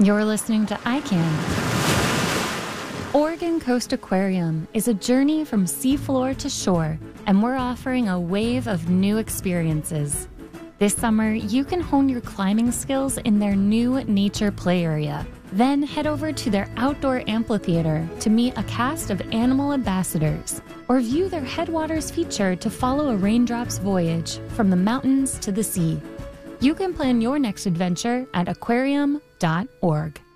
You're listening to ICANN. Oregon Coast Aquarium is a journey from seafloor to shore, and we're offering a wave of new experiences. This summer, you can hone your climbing skills in their new nature play area. Then head over to their outdoor amphitheater to meet a cast of animal ambassadors, or view their Headwaters feature to follow a raindrop's voyage from the mountains to the sea. You can plan your next adventure at aquarium.org.